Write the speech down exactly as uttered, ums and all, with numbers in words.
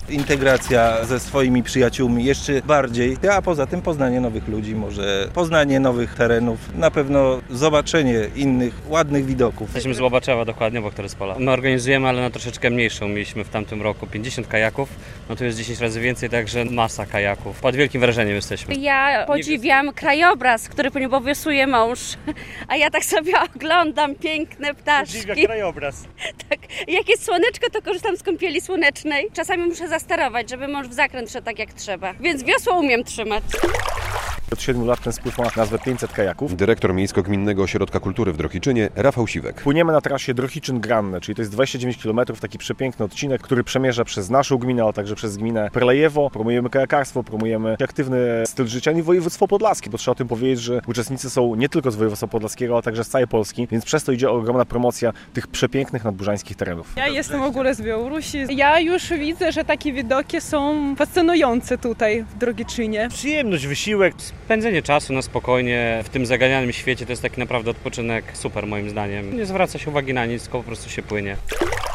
integracja ze swoimi przyjaciółmi jeszcze bardziej, a poza tym poznanie nowych ludzi, może poznanie nowych terenów, na pewno zobaczenie innych ładnych widoków. Jesteśmy z Łobaczewa dokładnie, obok Toryspola. My organizujemy, ale na troszeczkę mniejszą. Mieliśmy w tamtym roku pięćdziesiąt kajaków, no tu jest dziesięć razy więcej, także masa kajaków. Pod wielkim wrażeniem jesteśmy. Ja podziwiam krajobraz, który poniebowiosuje mąż, a ja tak sobie oglądam piękne ptaszki. Podziwia krajobraz. Tak, jak jest słoneczko, to korzystam z kąpieli słonecznej. Czasami muszę zasterować, żeby mąż w zakręt szedł tak jak trzeba, więc wiosło umiem trzymać. Od siedmiu lat ten spływ ma nazwę pięćset kajaków. Dyrektor Miejsko-Gminnego Ośrodka Kultury w Drohiczynie, Rafał Siwek. Płyniemy na trasie Drohiczyn-Granne, czyli to jest dwadzieścia dziewięć kilometrów, taki przepiękny odcinek, który przemierza przez naszą gminę, ale także przez gminę Perlejewo. Promujemy kajakarstwo, promujemy aktywny styl życia i województwo podlaskie, bo trzeba o tym powiedzieć, że uczestnicy są nie tylko z województwa podlaskiego, ale także z całej Polski, więc przez to idzie ogromna promocja tych przepięknych nadburzańskich terenów. Ja jestem w ogóle z Białorusi. Ja już widzę, że takie widoki są fascynujące tutaj w Drohiczynie. Przyjemność, wysiłek. Spędzenie czasu na spokojnie w tym zaganianym świecie to jest taki naprawdę odpoczynek super moim zdaniem. Nie zwraca się uwagi na nic, tylko po prostu się płynie.